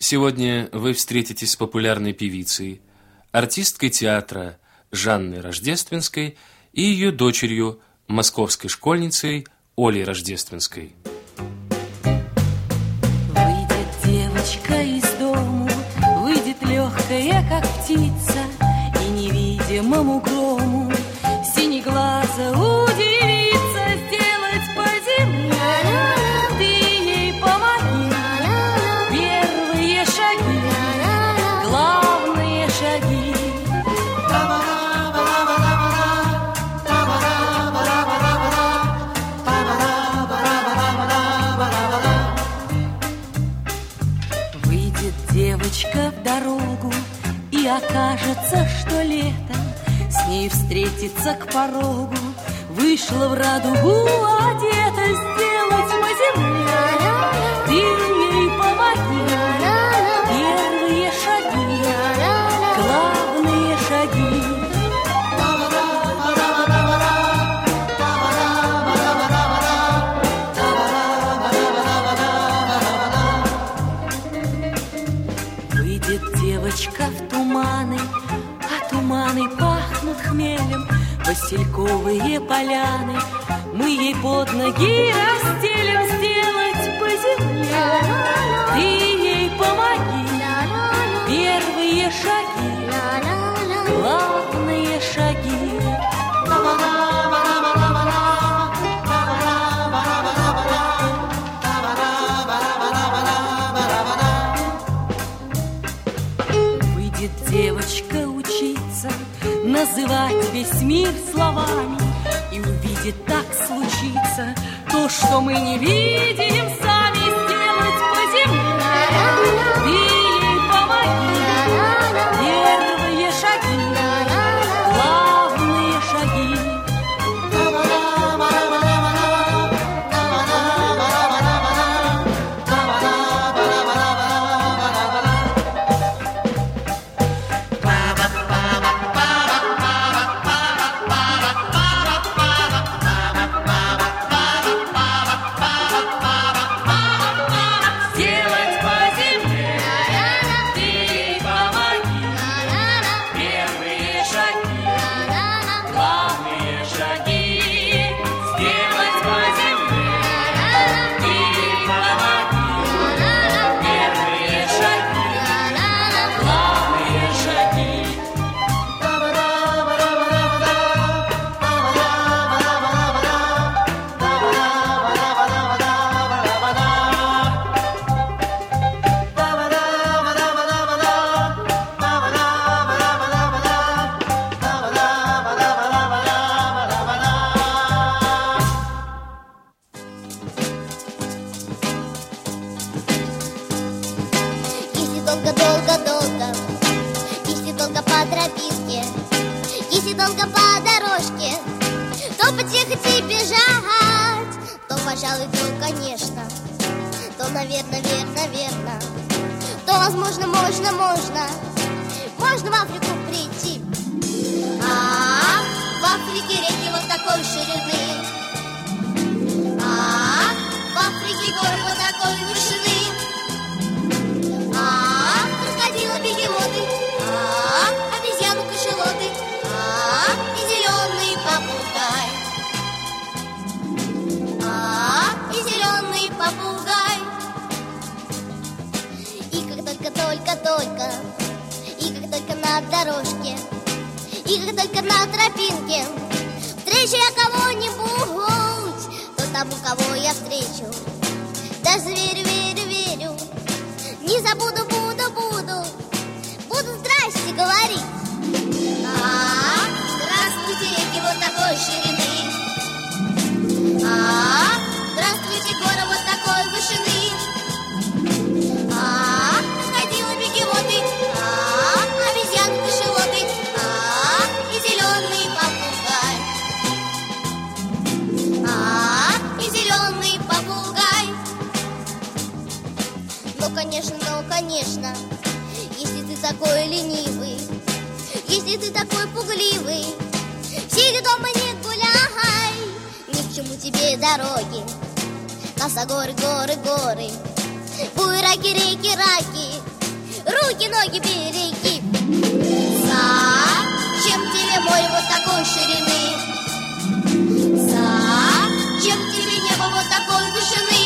Сегодня вы встретитесь с популярной певицей, артисткой театра Жанной Рождественской и ее дочерью, московской школьницей Олей Рождественской. Выйдет девочка из дому, выйдет легкая, как птица, и невидимому грому синеглаза удивится сделать по земле. Ты ей помоги, первые шаги, главные шаги. Выйдет девочка в дорогу, и окажется, что лето с ней встретится к порогу. Вышла в радугу одета, сделать по земле. Ты ей помоги, первые шаги, главные шаги. Выйдет девочка в туманы, а туманы пахнут хмелем. Васильковые поляны мы ей под ноги расстелим, сделать по земле. Ты ей помоги, первые шаги, главные шаги. Выйдет девочка учиться называть весь мир словами, и увидит, так случится то, что мы не видим сами, сделать по земле. Ты ей помоги, первые шаги, главные шаги. Долго-долго-долго, если долго по тропинке, если долго по дорожке, то потихать и бежать, то, пожалуй, то, конечно, то, наверное, верно, то, возможно, можно в Африку прийти. В Африке реки вот такой ширины, в Африке горы вот такой вышины. Бегемоты, обезьяны, кашалоты, и зеленый попугай, и зеленый попугай. И как только, и как только на дорожке, и как только на тропинке встречу я кого-нибудь, то тому, кого я встречу, даже верю, не забуду, буду здрасте говорить. Здравствуйте, реки вот такой ширины, здравствуйте, горы вот такой вышины. Ходила бегемоты, обезьяны, кашалоты, и зеленый попугай, и зеленый попугай. Ну, конечно, если ты такой ленивый, если ты такой пугливый, сиди дома, не гуляй, ни к чему тебе дороги, косогоры, горы, буераки, реки, раки, руки, ноги береги. Зачем тебе море вот такой ширины? Зачем тебе небо вот такой вышины?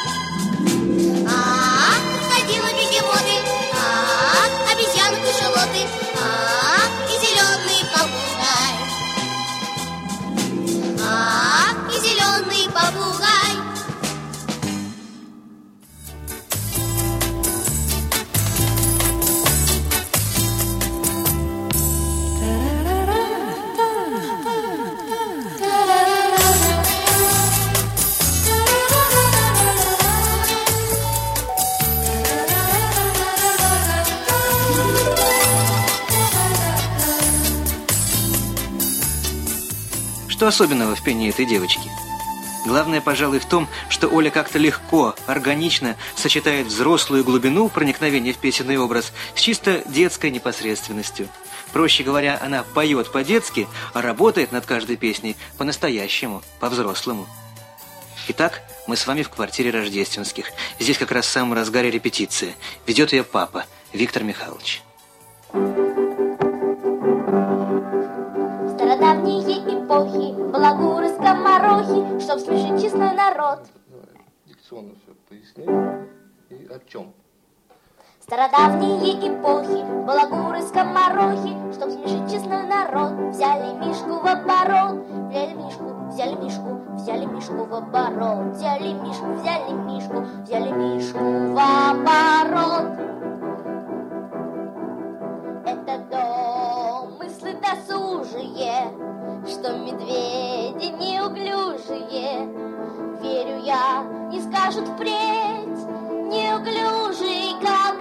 Крокодилы, бегемоты, обезьяны, кашалоты, и зеленый попугай, и зеленый попугай. Что особенного в пении этой девочки? Главное, пожалуй, в том, что Оля как-то легко, органично сочетает взрослую глубину проникновения в песенный образ с чисто детской непосредственностью. Проще говоря, она поет по-детски, а работает над каждой песней по-настоящему, по-взрослому. Итак, мы с вами в квартире Рождественских. Здесь как раз в самом разгаре репетиция. Ведет ее папа, Виктор Михайлович. Стародавние эпохи, балагуры, скоморохи, чтоб смешить честной народ. Давай, дикционно все поясни. И о чем? Стародавние эпохи, балагуры, скоморохи, чтоб смешить честной народ. Взяли Мишку в оборот, взяли Мишку, взяли Мишку, взяли Мишку в оборот. Взяли Мишку, взяли Мишку, взяли Мишку в оборот. Это домыслы досужие, что медведи неуклюжие. Верю я, не скажут впредь, неуклюжий, как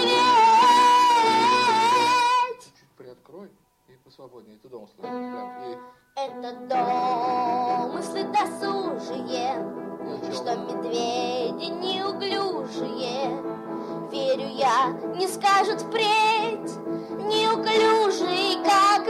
медведь. Чуть приоткрой и посвободнее. Это домыслы. Это домыслы досужие, что медведи неуклюжие. Верю я, не скажут впредь, неуклюжий, как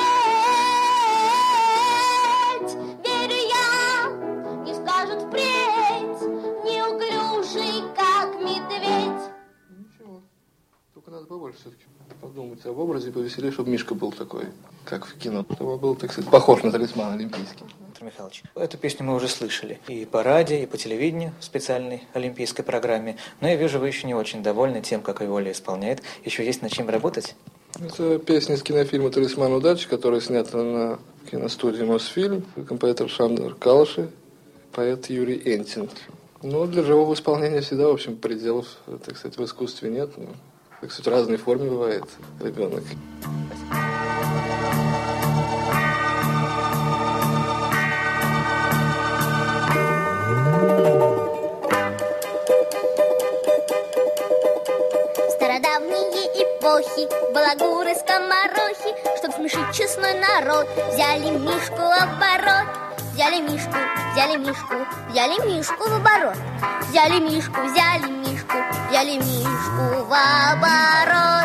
медведь. Верю я, не скажут впредь, неуклюжий, как медведь. Ничего. Только надо побольше все-таки подумать об образе, повеселее, чтобы Мишка был такой, как в кино. Чтобы был, так сказать, похож на талисман олимпийский. Виктор Михайлович, эту песню мы уже слышали и по радио, и по телевидению в специальной олимпийской программе. Но я вижу, вы еще не очень довольны тем, как ее Оля исполняет. Еще есть над чем работать? Это песня из кинофильма «Талисман удачи», которая снята на киностудии «Мосфильм». Композитор Шандор Калыши, поэт Юрий Энтин. Но для живого исполнения всегда, в общем, пределов, так сказать, в искусстве нет. Ну, так сказать, в разной форме бывает ребенок. Стародавние эпохи, балагуры, скоморохи, чтоб смешить честной народ, взяли Мишку в оборот. Взяли Мишку, взяли Мишку, взяли Мишку в оборот. Взяли Мишку, взяли Мишку, взяли Мишку в оборот.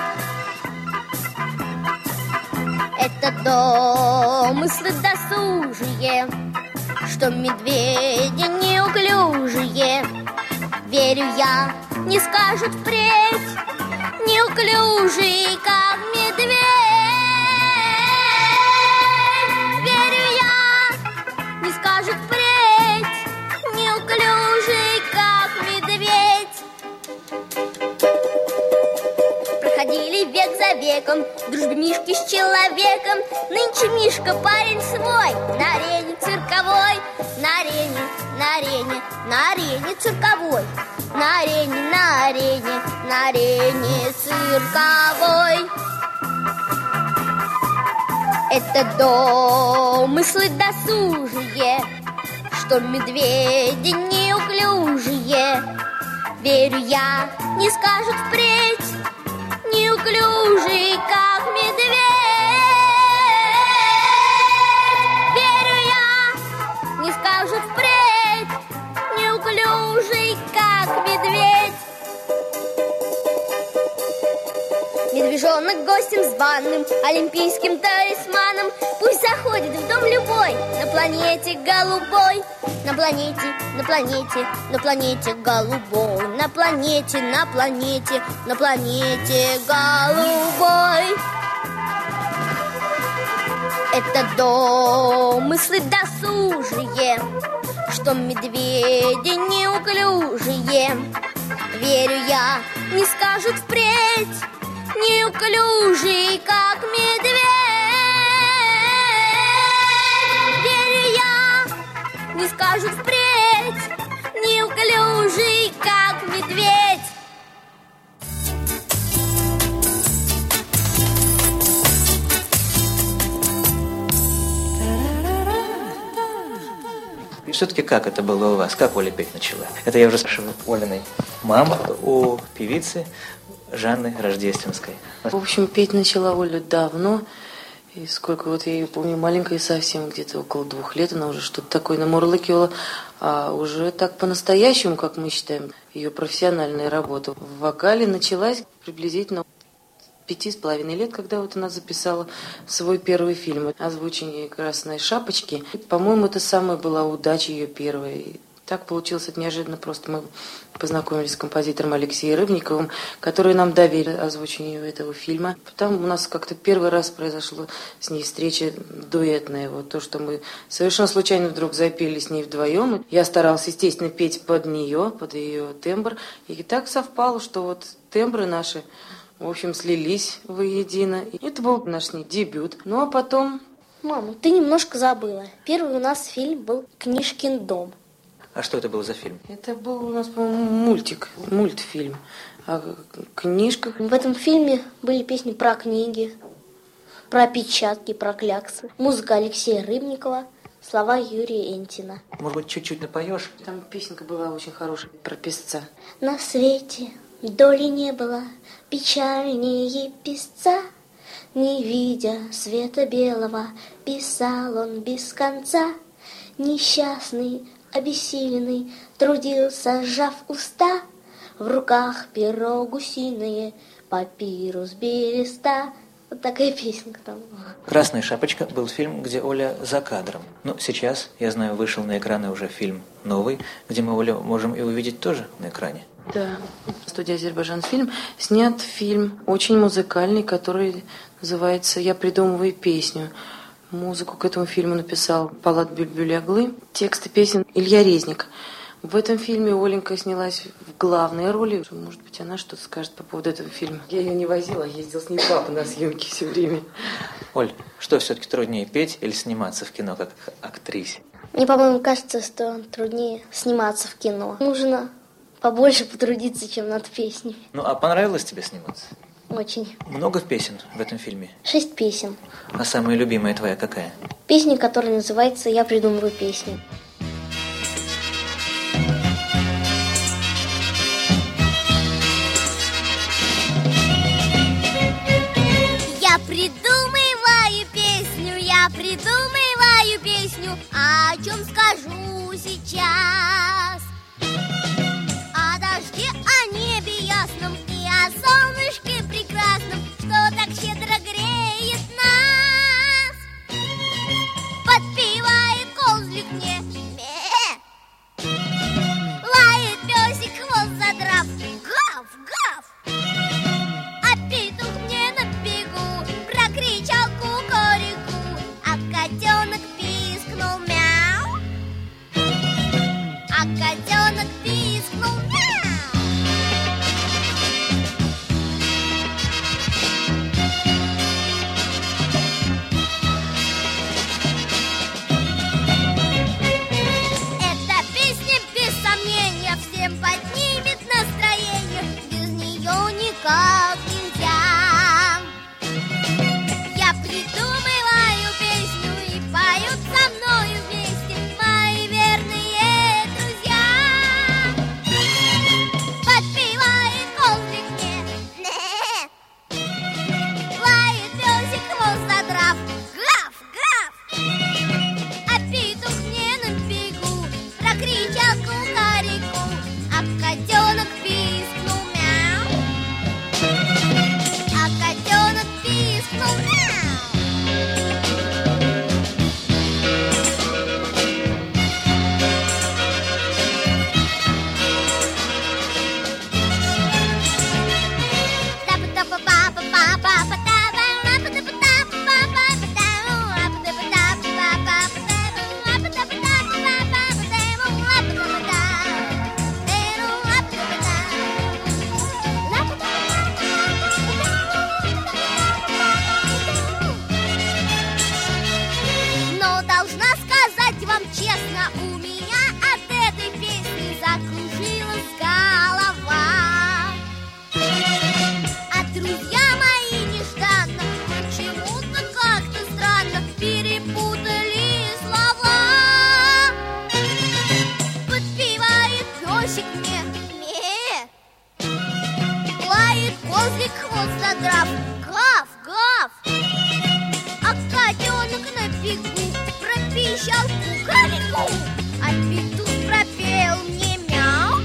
Это домыслы досужие, что медведи неуклюжие. Верю я, не скажут впредь, неуклюжий, как медведь. Верю я, не скажут впредь, неуклюжий, как медведь. Проходили век за веком дружбы Мишки с человеком. Нынче Мишка парень свой, на арене цирковой, на арене, на арене, на арене цирковой, на арене, на арене, на арене цирковой. Это домыслы досужие, что медведи неуклюжие. Верю я, не скажут впредь, неуклюжий, как медведь. Верю я, не скажут впредь, неуклюжий, как медведь. Медвежонок гостем званым, олимпийским талисманом пусть заходит в дом любой на планете голубой. На планете, на планете, на планете голубой. На планете, на планете, на планете голубой. Это домыслы досужие, что медведи неуклюжие. Верю я, не скажут впредь, неуклюжий, как медведь. Верю я, не скажут впредь, неуклюжий, как медведь. И все-таки как это было у вас? Как Оля петь начала? Это я уже спрашиваю Олиной мамы, у певицы Жанны Рождественской. В общем, петь начала Оля давно. И сколько вот я ее помню, маленькая совсем, где-то около 2 лет, она уже что-то такое намурлыкивала. А уже так по-настоящему, как мы считаем, ее профессиональная работа в вокале началась приблизительно 5,5 лет, когда вот она записала свой первый фильм «Озвучение красной шапочки». И, по-моему, это самая была удача ее первая. И так получилось это неожиданно. Просто мы познакомились с композитором Алексеем Рыбниковым, который нам доверил озвучение этого фильма. Потом у нас как-то первый раз произошла с ней встреча дуэтная. Вот то, что мы совершенно случайно вдруг запели с ней вдвоем. Я старалась, естественно, петь под нее, под ее тембр. И так совпало, что вот тембры наши, в общем, слились воедино. И это был наш с ней дебют. Ну, а потом... Мама, ты немножко забыла. Первый у нас фильм был «Книжкин дом». А что это был за фильм? Это был у нас, по-моему, мультфильм о книжках. В этом фильме были песни про книги, про опечатки, про кляксы. Музыка Алексея Рыбникова, слова Юрия Энтина. Может быть, чуть-чуть напоешь? Там песенка была очень хорошая про песца. На свете доли не было печальнее песца. Не видя света белого, писал он без конца. Несчастный, обессиленный, трудился, сжав уста. В руках перо гусиное, папирус береста. Вот такая песенка там была. «Красная шапочка» был фильм, где Оля за кадром. Но сейчас, я знаю, вышел на экраны уже фильм новый, где мы Олю можем и увидеть тоже на экране. Да, студия «Азербайджанфильм» снят фильм очень музыкальный, который называется «Я придумываю песню». Музыку к этому фильму написал Палат Бюльбюль-Оглы, тексты песен Илья Резник. В этом фильме Оленька снялась в главной роли. Может быть, она что-то скажет по поводу этого фильма. Я ее не возила, ездил с ней папа на съемки все время. Оль, что все-таки труднее, петь или сниматься в кино как актрисе? Мне, по-моему, кажется, что труднее сниматься в кино. Нужно побольше потрудиться, чем над песней. Ну, а понравилось тебе сниматься? Очень. Много песен в этом фильме? 6 песен. А самая любимая твоя какая? Песня, которая называется «Я придумываю песню». Я придумываю песню, я придумываю песню, о чем скажу сейчас. О дожде, о небе ясном и о солнышке прекрасном, что так щедро греет нас. Подпевает козлик мне, ме. Лает песик, хвост задрав, гав, гав. А петух мне на бегу прокричал кукареку, а котенок пискнул мяу. А котенок пискнул мяу. Эта песня, без сомнения, всем поднимет настроение. Без нее никак нельзя. Я придумываю песню и поют со мною вместе мои верные друзья. Подпевает козлик мне, не. Лает песик, хвост задрав, гав, гав. А петух мне на бегу прокричал кукареку, а котенок пискнул мяу. козлик хвост задрав, гав, гав. А котенок на бегу пропищал кукареку, а петух пропел мне мяу,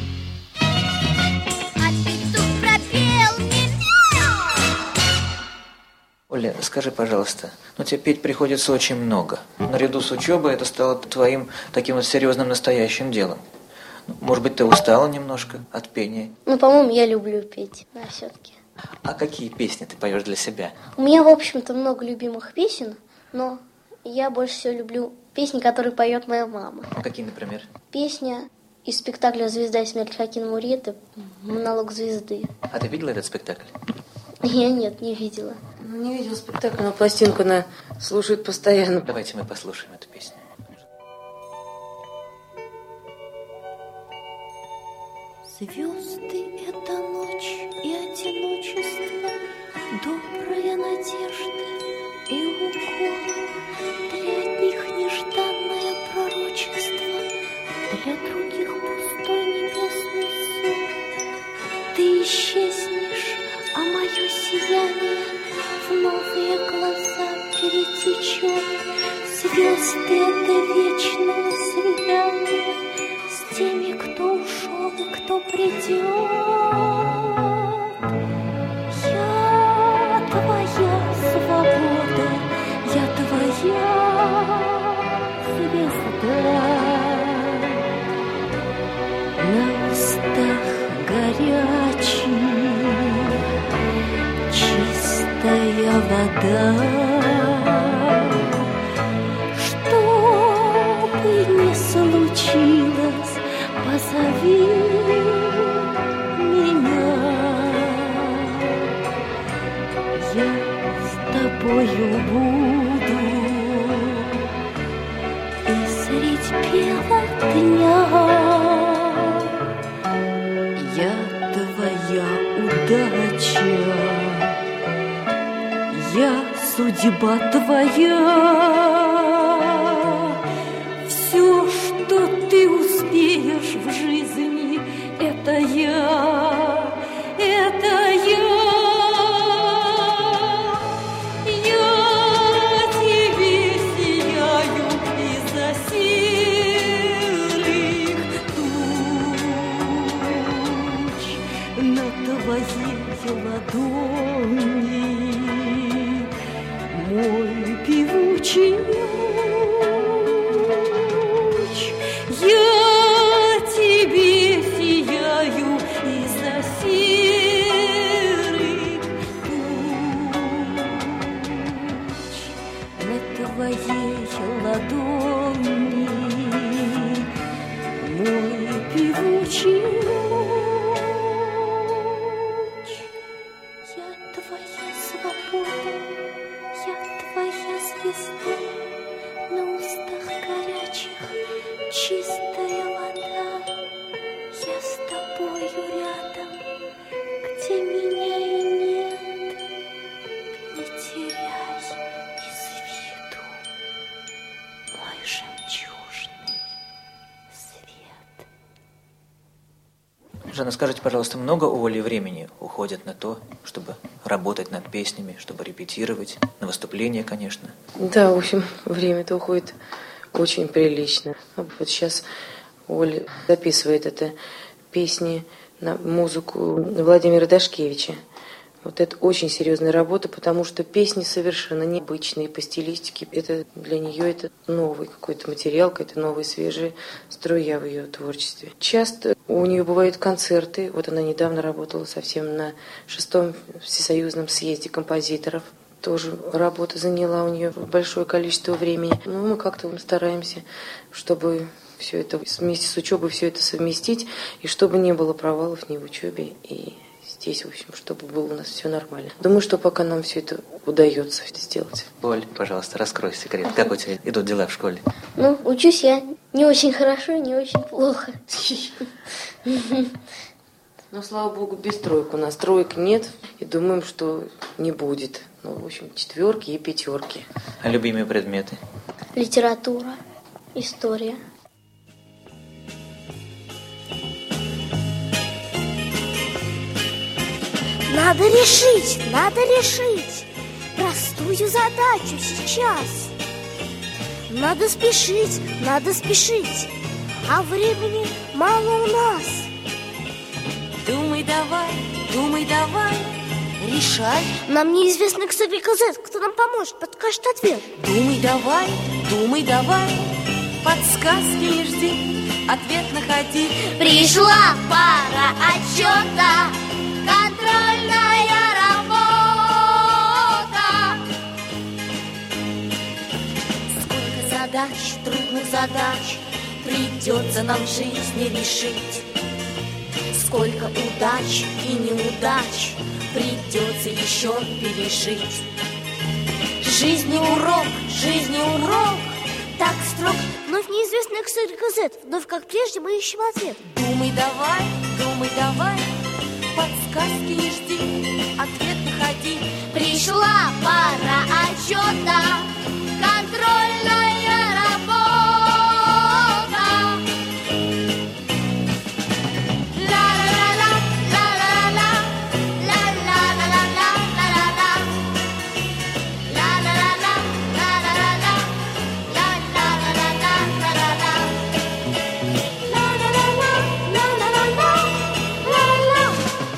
а петух пропел мне мяу. Оля, скажи, пожалуйста, тебе петь приходится очень много. Наряду с учебой это стало твоим таким вот серьезным настоящим делом. Может быть, ты устала немножко от пения? По-моему, я люблю петь, да, все-таки. А какие песни ты поешь для себя? У меня, в общем-то, много любимых песен, но я больше всего люблю песни, которые поет моя мама. Какие, например? Песня из спектакля «Звезда и смерть» Хакина Мурета «Монолог звезды». А ты видела этот спектакль? Я нет, не видела. Не видела спектакль, но пластинку она слушает постоянно. Давайте мы послушаем эту песню. Звезды — это ночь и одиночество, добрая надежда и укор. Для одних нежданное пророчество, для других пустой небесный сон. Ты исчезнешь, а мое сияние в новые глаза перетечет. Звезды — это вечное свидание с теми, кто ушел и кто придет. Я твоя свобода, я твоя звезда. На устах горячий, чистая вода. Что бы ни случилось, позови меня. Я с тобою буду и средь бела дня. Я твоя удача, я судьба твоя. Все, что ты успеешь в жизни, это я, это я. Я тебе сияю из-за серых туч. На твоей ладони мой певучий луч. Я тебе сияю из-за серых туч. На твоей ладони мой певучий луч. Я твоя свобода, я твоя звезда. На устах горячих чистая вода. Я с тобою рядом, где меня и нет. Не теряй из виду мой жемчужный свет. Жанна, скажите, пожалуйста, много у Оли времени уходит на то, чтобы работать над песнями, чтобы репетировать, на выступления, конечно? Да, в общем, время-то уходит очень прилично. Вот сейчас Оля записывает это песни на музыку Владимира Дашкевича. Вот это очень серьезная работа, потому что песни совершенно необычные по стилистике. Это для нее это новый какой-то материал, какая-то новая свежая струя в ее творчестве. Часто у нее бывают концерты. Вот она недавно работала совсем на 6-м всесоюзном съезде композиторов. Тоже работа заняла у нее большое количество времени. Но мы как-то стараемся, чтобы все это вместе с учебой все это совместить, и чтобы не было провалов ни в учебе, и здесь, в общем, чтобы было у нас все нормально. Думаю, что пока нам все это удается сделать. Оль, пожалуйста, раскрой секрет. Как у тебя идут дела в школе? Учусь я не очень хорошо, не очень плохо. Ну, слава богу, без троек у нас. Троек нет, и думаем, что не будет. Ну, в общем, 4 и 5. А любимые предметы? Литература, история. На Надо решить простую задачу сейчас. Надо спешить, а времени мало у нас. Думай давай, решай. Нам неизвестно XYZ, кто нам поможет, подкажет ответ. Думай давай, подсказки не жди, ответ находи. Пришла пора отчета, контрольная работа. Сколько задач, трудных задач придется нам в жизни решить. Сколько удач и неудач придется еще пережить. Жизни урок, так строг. Вновь неизвестно XYZ, вновь как прежде мы ищем ответ. Думай давай, подсказки не жди, ответ находи. Пришла пора отчета, контрольная работа. Ла-ла-ла-ла, ла-ла-ла, ла-ла-ла-ла, ла-ла-ла. Ла-ла-ла-ла, ла-ла-ла-ла, ла-ла-ла-ла, ла-ла-ла. Ла-ла-ла-ла, ла-ла-ла-ла, ла-ла.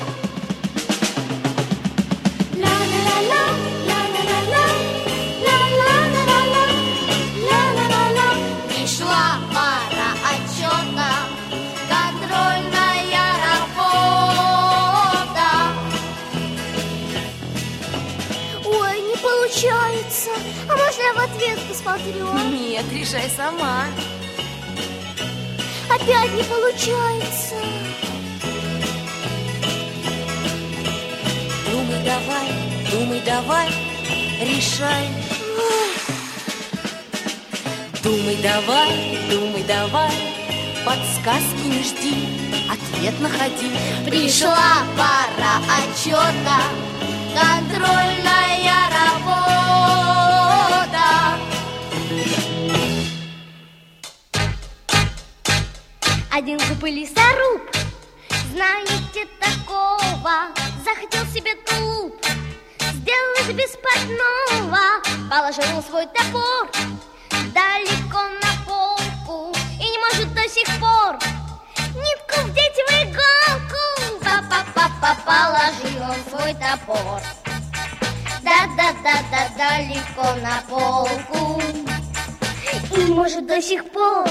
Пришла пара отчета, контрольная работа. Ой, не получается. А можно я в ответ посмотрю? Нет, решай сама. Опять не получается. Думай давай, решай. Думай давай, подсказки не жди, ответ находи. Пришла пора отчета, контрольная работа. Один глупый лесоруб, знаете такого, захотел себе тулуп сделать без портного, положил свой топор далеко на полку и не может до сих пор нитку вдеть в иголку. Па-па-па-па, положил он свой топор да-да-да-да далеко на полку и не может до сих пор,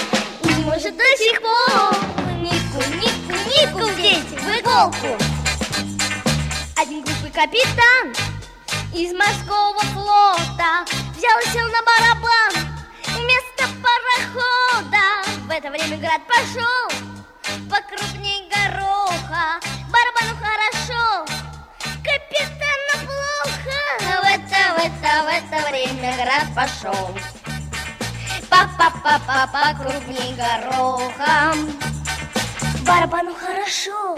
нитку вдеть в иголку. Один глупый капитан из морского флота взял и сел на барабан вместо парохода. В это время град пошел покрупней гороха. Барабану хорошо, капитану плохо. В это время град пошел па-па-па-па покрупней гороха. Барабану хорошо,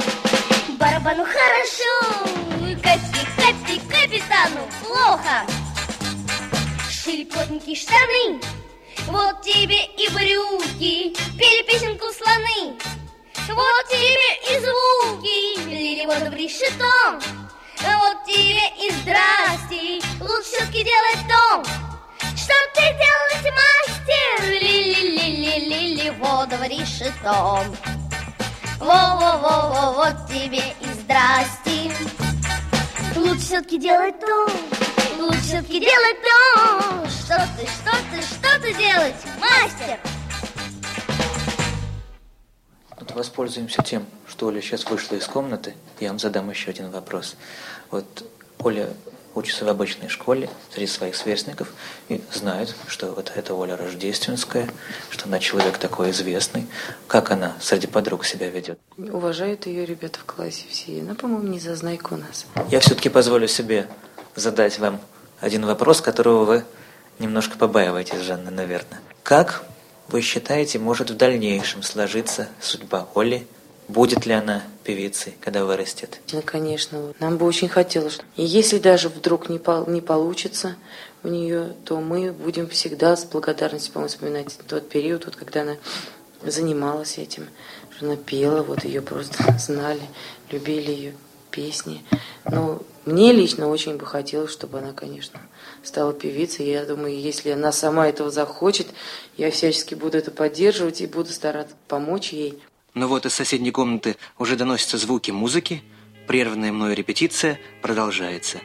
капитану плохо. Шили плотненькие штаны, вот тебе и брюки, пели песенку слоны, вот тебе и звуки, лили воду в решето, вот тебе и здрасте. Лучше все-таки делать то, что ты делать, мастер. Лили воду в решето, во-во-во-во, вот тебе и здрасте. Лучше все-таки делать то, что ты делать, мастер? Вот воспользуемся тем, что Оля сейчас вышла из комнаты. Я вам задам еще один вопрос. Вот Оля учится в обычной школе среди своих сверстников и знает, что вот это Оля Рождественская, что она человек такой известный. Как она среди подруг себя ведет? Уважают ее ребята в классе все. Она, по-моему, не зазнайка у нас. Я все-таки позволю себе задать вам один вопрос, которого вы немножко побаиваетесь, Жанна, наверное. Как вы считаете, может в дальнейшем сложиться судьба Оли? Будет ли она певицей, когда вырастет? Конечно, нам бы очень хотелось. И если даже вдруг не получится у нее, то мы будем всегда с благодарностью, по-моему, вспоминать тот период, вот, когда она занималась этим, что она пела, вот ее просто знали, любили ее песни. Но мне лично очень бы хотелось, чтобы она, конечно, стала певицей. Я думаю, если она сама этого захочет, я всячески буду это поддерживать и буду стараться помочь ей. Но вот из соседней комнаты уже доносятся звуки музыки. Прерванная мною репетиция продолжается.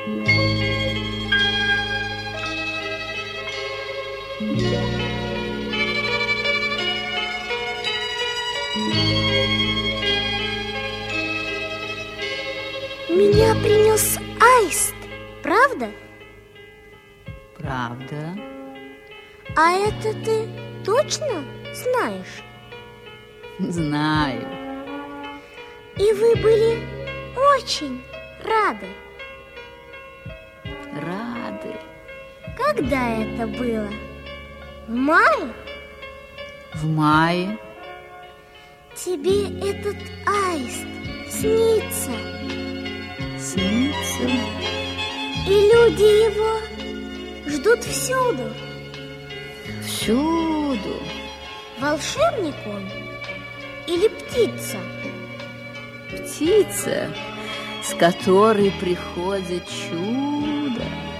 Меня принес аист, правда? Правда. А это ты точно знаешь? Знаю. И вы были очень рады. Рады. Когда это было? В мае? В мае. Тебе этот аист снится. Снится. И люди его ждут всюду. Всюду. Волшебник он или птица? Птица, с которой приходит чудо.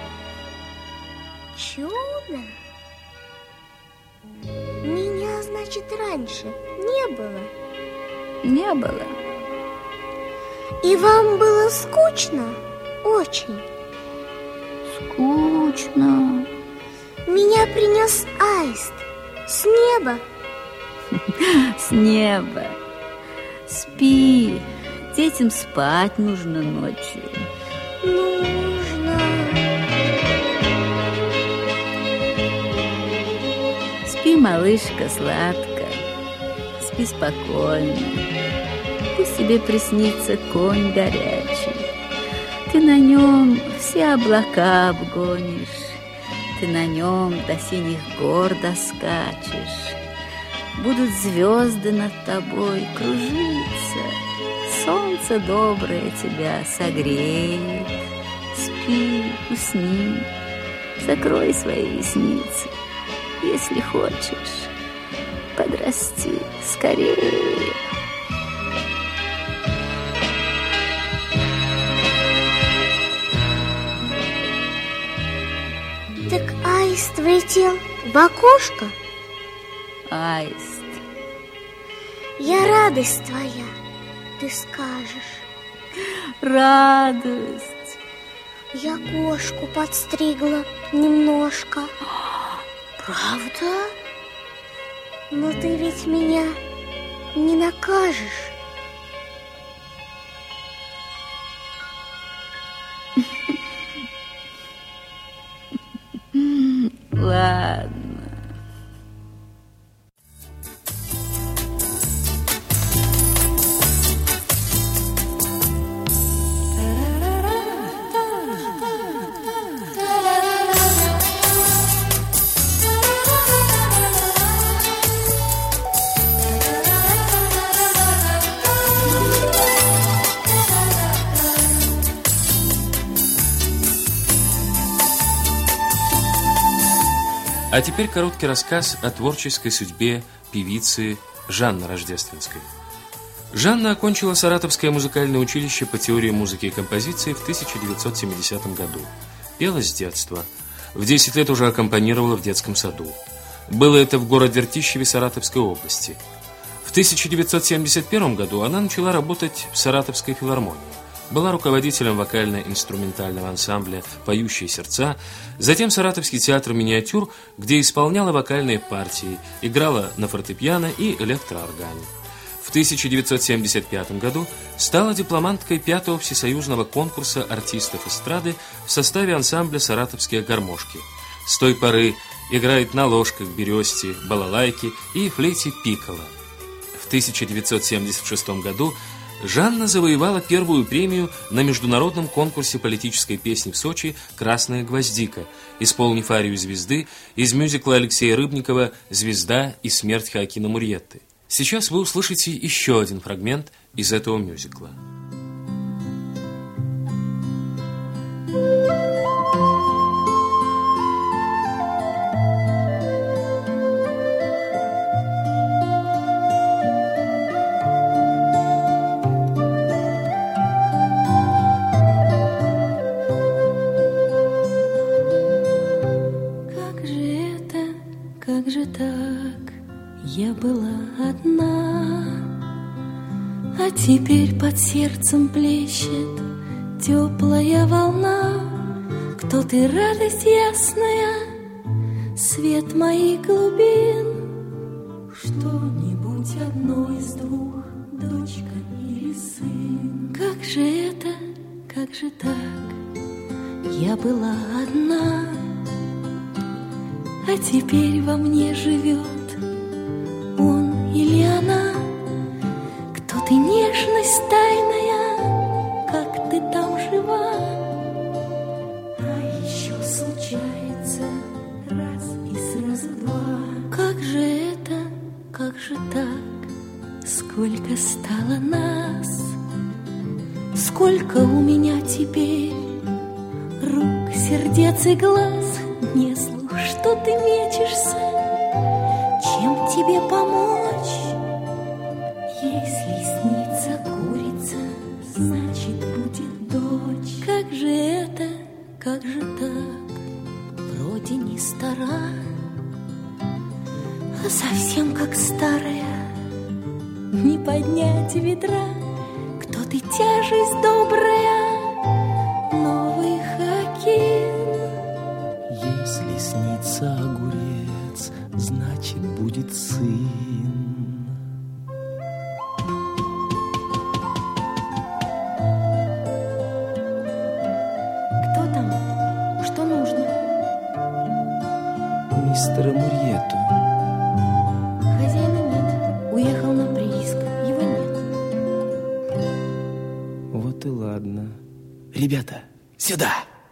Чудо? Меня, значит, раньше не было. Не было. И вам было скучно? Очень. Скучно. Меня принес аист с неба. С неба. Спи. Детям спать нужно ночью. Нужно. Спи, малышка, сладко. Спи спокойно. Пусть тебе приснится конь горячий. Ты на нем все облака обгонишь. Ты на нем до синих гор доскачешь. Будут звезды над тобой кружиться. Солнце доброе тебя согреет. Спи, усни, закрой свои ресницы. Если хочешь, подрасти скорее. Так аист влетел в окошко? Аист. Я радость твоя, ты скажешь. Радость. Я кошку подстригла немножко. Правда? Но ты ведь меня не накажешь. Ладно. А теперь короткий рассказ о творческой судьбе певицы Жанны Рождественской. Жанна окончила Саратовское музыкальное училище по теории музыки и композиции в 1970 году. Пела с детства. В 10 лет уже аккомпанировала в детском саду. Было это в городе Ртищеве Саратовской области. В 1971 году она начала работать в Саратовской филармонии. Была руководителем вокально-инструментального ансамбля «Поющие сердца», затем Саратовский театр миниатюр, где исполняла вокальные партии, играла на фортепиано и электрооргане. В 1975 году стала дипломанткой 5-го всесоюзного конкурса артистов эстрады в составе ансамбля «Саратовские гармошки». С той поры играет на ложках, бересте, балалайке и флейте пикколо. В 1976 году Жанна завоевала первую премию на международном конкурсе политической песни в Сочи «Красная гвоздика», исполнив арию звезды из мюзикла Алексея Рыбникова «Звезда и смерть Хоакина Мурьетты». Сейчас вы услышите еще один фрагмент из этого мюзикла. теперь под сердцем плещет теплая волна. Кто ты, радость ясная, свет моих глубин? Что-нибудь одно из двух, дочка или сын? Как же это, как же так? Я была одна, а теперь во мне живет он или она. Кто ты, нежность тайная, как ты там жива? А еще случается раз и сразу два. Как же это, как же так? Сколько стало нас? Сколько у меня теперь рук, сердец и глаз? Не слух, что ты мечешься, чем тебе помочь? Если снится курица, значит будет дочь. Как же это, как же так? Вроде не стара, а совсем как старая. Не поднять ведра. Кто ты, тяжесть добрая, новый хоккей? Если снится огурец, значит будет сын. Кто там? Что нужно? Мистера Мурьету. Хозяина нет. Уехал на прииск. Его нет. Вот и ладно. Ребята, сюда!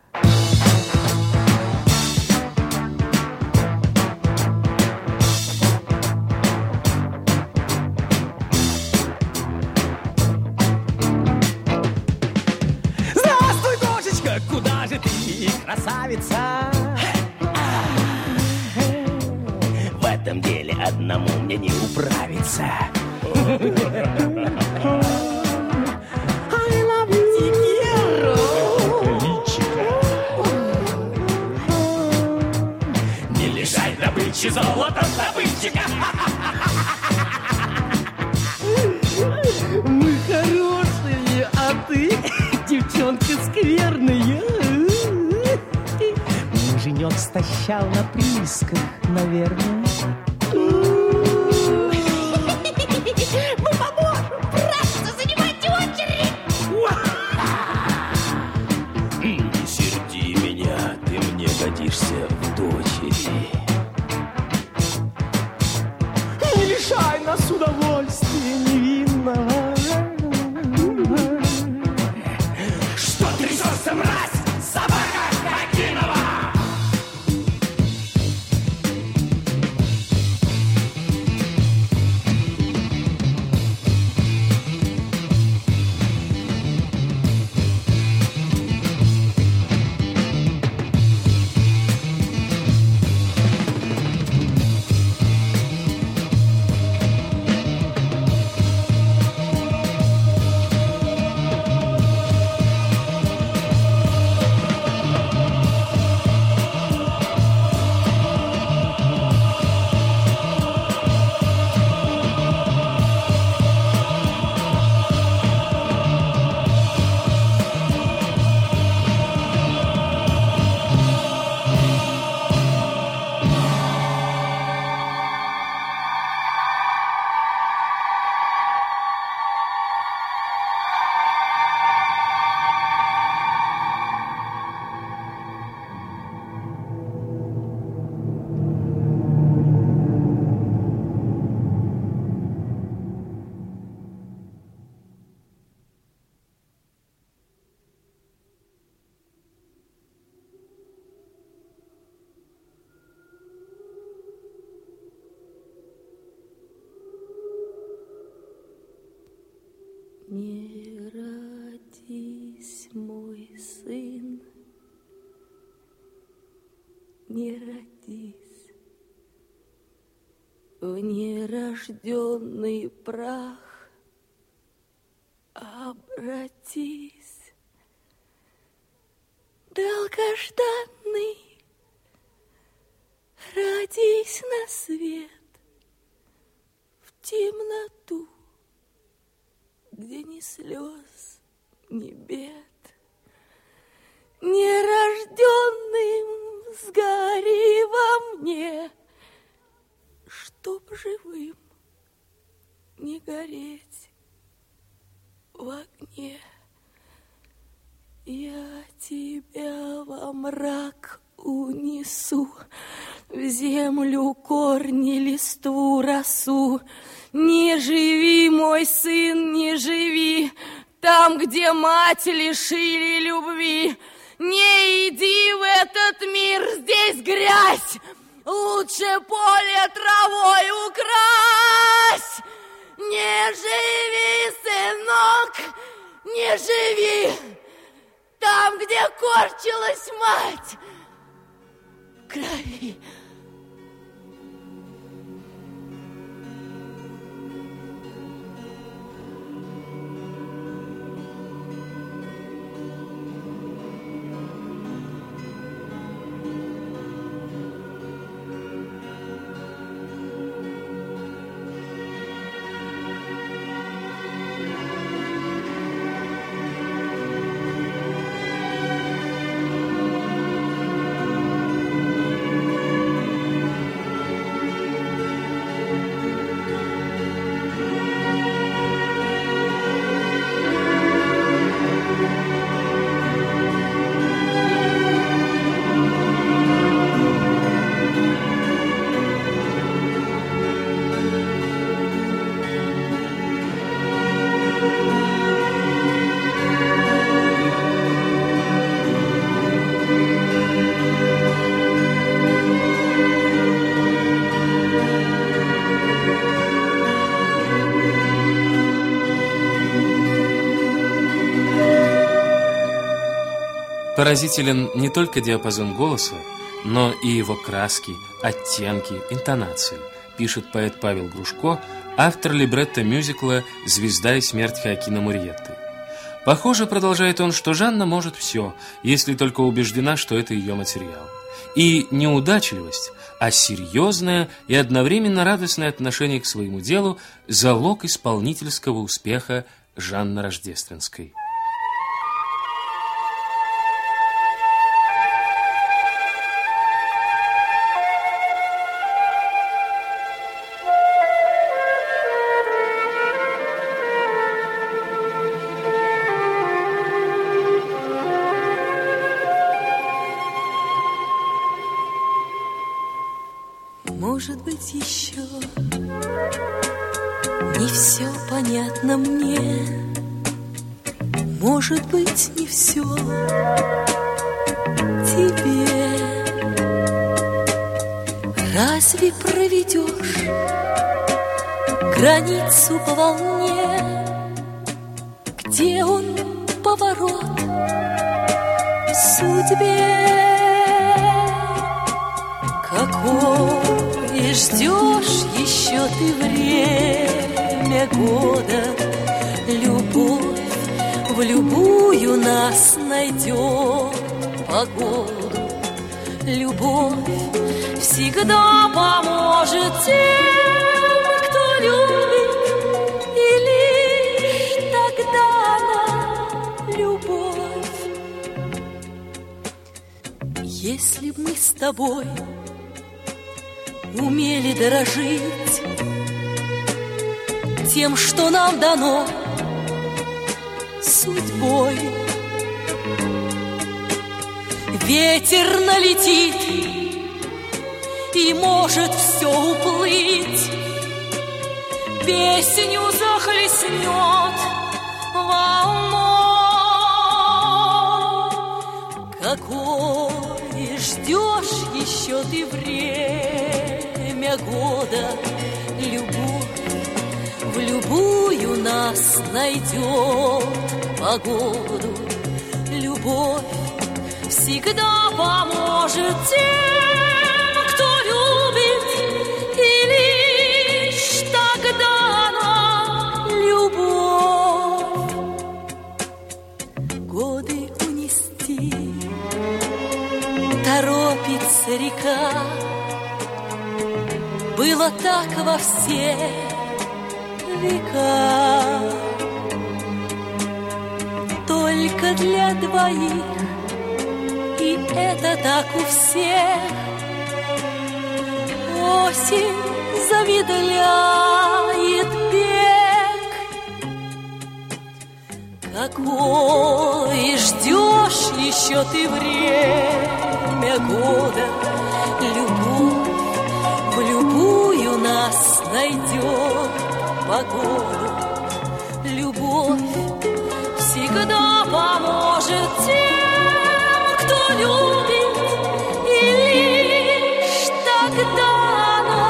Здравствуй, кошечка, куда же ты, красавица? В этом деле одному мне не управиться. Не лишай добычи золотом добытчика. Мы хорошие, а ты, девчонка, скверная. Муженек стащал на приисках, наверное. Мы поможем, братцы, занимайте очередь! Не серди меня, ты мне годишься в дочери. Не лишай нас удовольствия невинного. Что трясешься, мразь, собака Хакинова? Не родись, мой сын, не родись, в нерожденный прах обратись, долгожданный, родись на свет в темноту где ни слез, ни бед, нерожденным сгори во мне, чтоб живым не гореть в огне. Я тебя во мрак унесу, в землю корни, листву, росу. Не живи, мой сын, не живи там, где мать лишили любви. Не иди в этот мир, здесь грязь, лучше поле травой укрась. Не живи, сынок, не живи там, где корчилась мать в крови. Поразителен не только диапазон голоса, но и его краски, оттенки, интонации, пишет поэт Павел Грушко, автор либретто мюзикла «Звезда и смерть» Хоакина Мурьетты. Похоже, продолжает он, что Жанна может все, если только убеждена, что это ее материал. И неудачливость, а серьезное и одновременно радостное отношение к своему делу – залог исполнительского успеха Жанны Рождественской. Может быть, еще не все понятно мне, может быть, не все тебе. Разве проведешь границу по волне, где он поворот в судьбе? Какое ждешь еще ты время года? Любовь в любую нас найдет погоду. Любовь всегда поможет тем, кто любит, и лишь тогда она любовь. Если б мы с тобой умели дорожить тем, что нам дано судьбой. Ветер налетит и может все уплыть, песню захлестнет волной. Какое ждешь еще ты время года? Любовь в любую нас найдет погоду. Любовь всегда поможет тем, кто любит, и лишь тогда она любовь. Годы унести торопится река. Было так во все века. только для двоих, и это так у всех. Осень замедляет бег. Какой ждешь еще ты время года? Любовь в любую нас найдет погоду. Любовь всегда поможет тем, кто любит, и лишь тогда она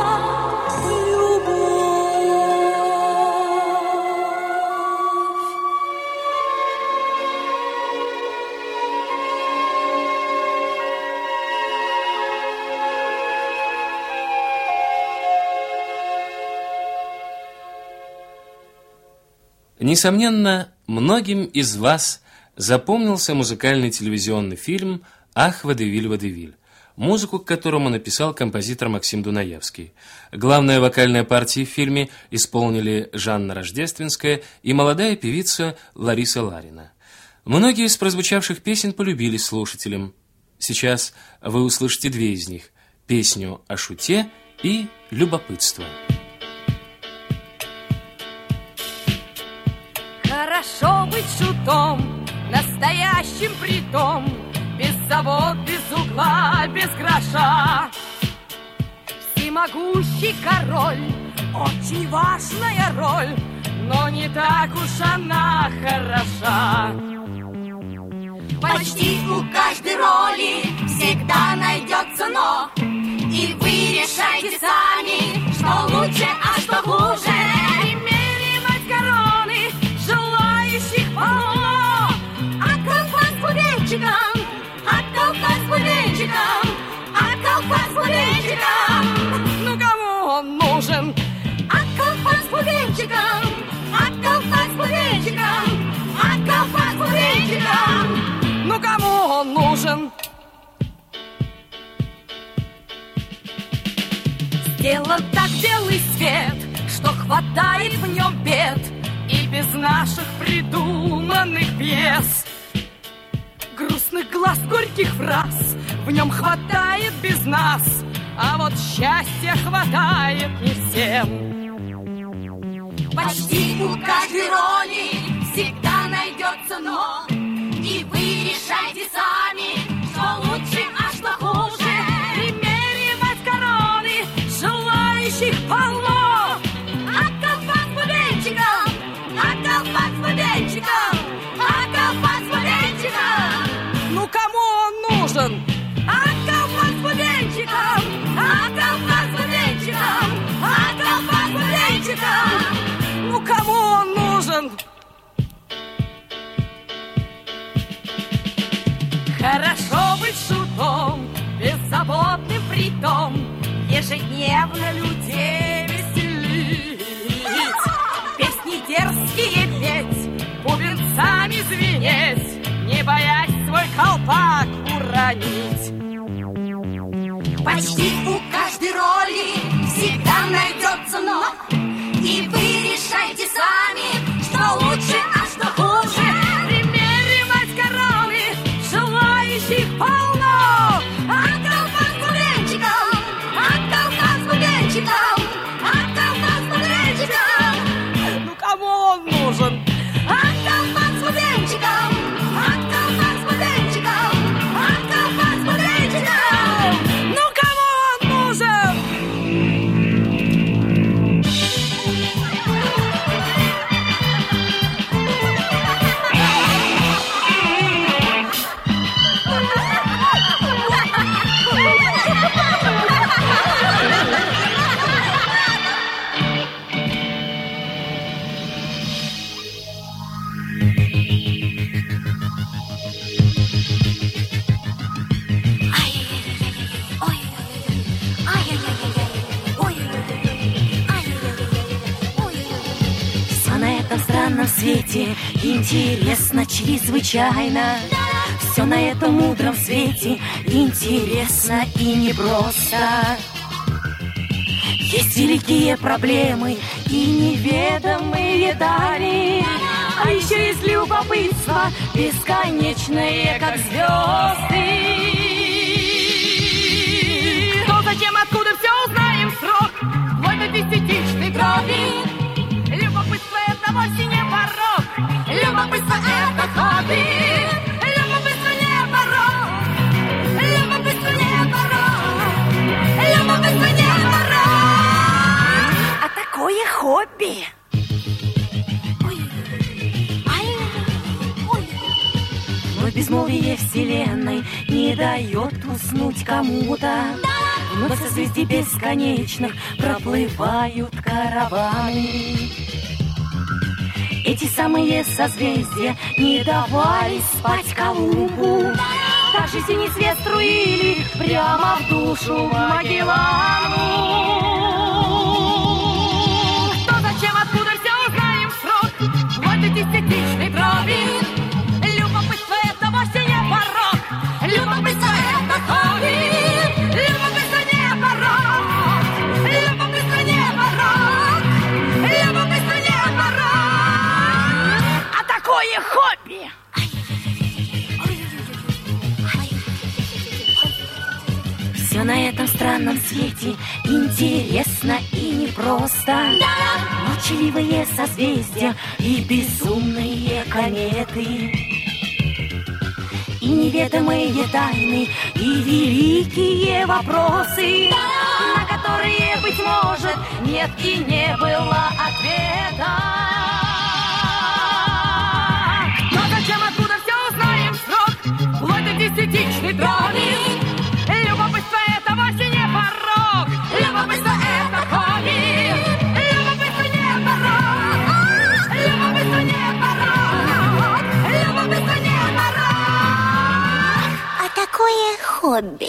Несомненно, многим из вас запомнился музыкальный телевизионный фильм «Ах, водевиль, водевиль», музыку к которому написал композитор Максим Дунаевский. Главные вокальные партии в фильме исполнили Жанна Рождественская и молодая певица Лариса Ларина. Многие из прозвучавших песен полюбились слушателям. Сейчас вы услышите две из них – песню о шуте и любопытство. Хорошо быть шутом, настоящим притом, без забот, без угла, без гроша. Всемогущий король, очень важная роль, но не так уж она хороша. Почти у каждой роли всегда найдется «но», и вы решайте сами, что лучше, а что хуже. Примеривать короны желающих полно. А колпак с бубенчиком, а колпак с бубенчиком, а колпак с бубенчиком. Ну кому он нужен? А колпак с бубенчиком, а колпак с бубенчиком, а колпак с бубенчиком. Ну кому он нужен? Сделан так белый свет, что хватает в нем бед, и без наших придуманных пьес. Грустных глаз, горьких фраз в нем хватает без нас, а вот счастья хватает не всем. Почти у каждой роли всегда найдется «но», и вы решайте сами, что лучше, а что хуже. Примеривать короны желающих полно. А колпак с бубенчиком, а колпак с бубенчиком, а колпак с бубенчиком. Ну кому он нужен? А колпак с бубенчиком, а колпак с бубенчиком, а колпак с бубенчиком. Ну кому он нужен? Хорошо быть шутом, беззаботным притом, ежедневно людей веселить, песни дерзкие петь, бубенцами звенеть, не боясь свой колпак уронить. Почти у каждой роли всегда найдется «но», и вы решайте сами, что лучше, а что хуже. Примеривать короны желающих полно. А колпак с бубенчиком, а колпак с бубенчиком, а колпак с бубенчиком. Ну кому он нужен? А колпак с бубенчиком, а колпак с бубенчиком, а колпак с бубенчиком. Ну кому он нужен? Все на этом странном свете интересно чрезвычайно. Все на этом мудром свете интересно и непросто. Есть великие проблемы и неведомые дали, А еще есть любопытство, бесконечное, как звезды. Кто, зачем, откуда, все узнаем в срок, вплоть до десятичной дроби. Любопытство — это вовсе не порок, любопытство — это хобби. Любопытство не порок, любопытство не порок, любопытство не порок, а такое хобби. Но безмолвие вселенной не дает уснуть кому-то. Вновь созвездий бесконечных проплывают караваны. Эти самые созвездия не давали спать Колумбу. Так же синий свет струили прямо в душу Магеллану. Кто, зачем, откуда, все узнаем в срок, вплоть до десятичной дроби. Любопытство — это вовсе не порок, любопытство — это хобби. Любопытство не порок, любопытство не порок, любопытство не порок, а такое хобби. Все на этом странном свете интересно и непросто. Молчаливые созвездия и безумные кометы, и неведомые тайны, и великие вопросы, на которые, быть может, нет и не было ответа. Кто, зачем, откуда, все узнаем в срок, вплоть до десятичной дроби. Любопытство — это вовсе не порок, любопытство — это хобби. Любопытство не порок, любопытство не порок, любопытство не порок, а такое хобби.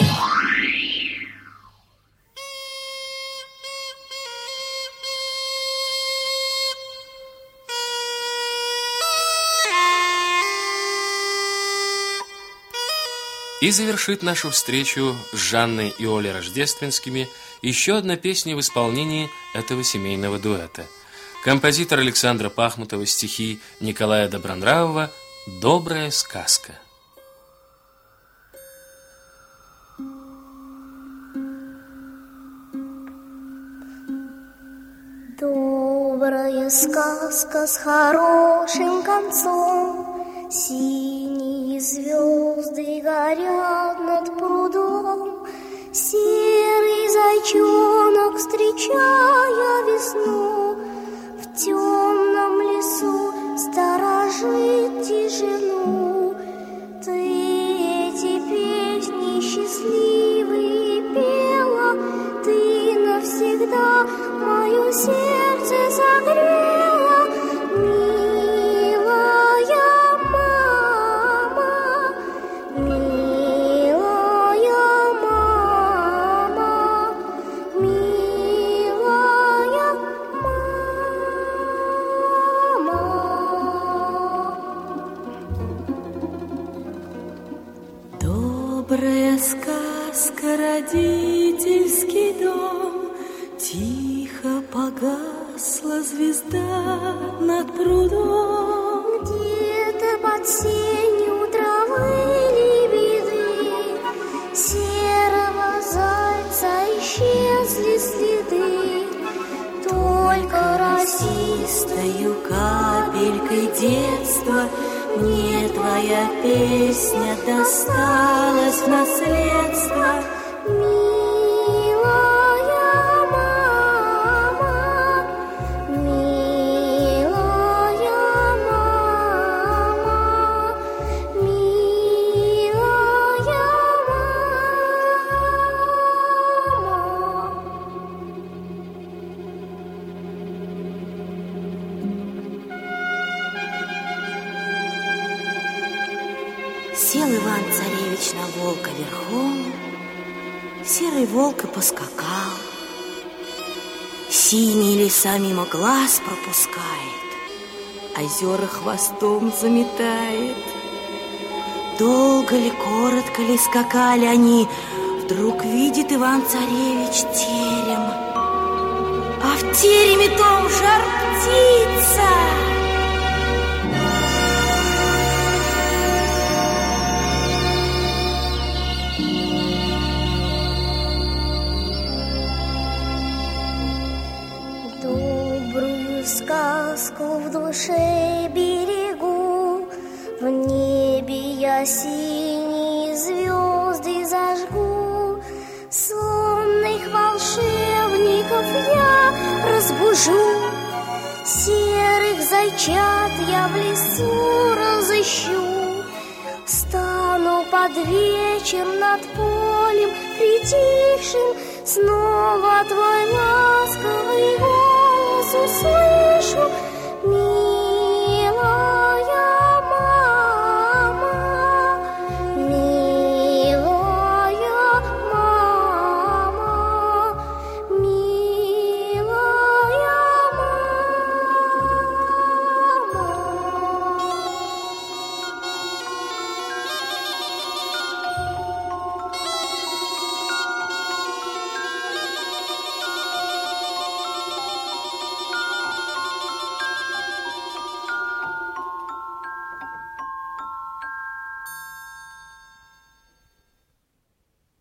И завершит нашу встречу с Жанной и Олей Рождественскими еще одна песня в исполнении этого семейного дуэта. Композитор Александра Пахмутова, стихи Николая Добронравова «Добрая сказка». Добрая сказка с хорошим концом, синие звезды горят над прудом, серый зайчонок, встречая весну, в темном лесу сторожит тишину. Ты эти песни счастливые пела, ты навсегда мое сердце согрела. Добрая сказка, родительский дом, тихо погасла звезда над прудом. Где-то под сенью травы лебеды, серого зайца исчезли следы. Только росистою капелькой детства мне твоя песня досталась в наследство. Сел Иван-царевич на волка верхом, серый волк и поскакал. Синие леса мимо глаз пропускает, озера хвостом заметает. Долго ли, коротко ли скакали они, вдруг видит Иван-царевич терем, а в тереме том жар-птица. в душе берегу, в небе я синие звезды зажгу. Сонных волшебников я разбужу, серых зайчат я в лесу разыщу. Стану под вечер над полем притихшим, снова твой ласковый голос услышу.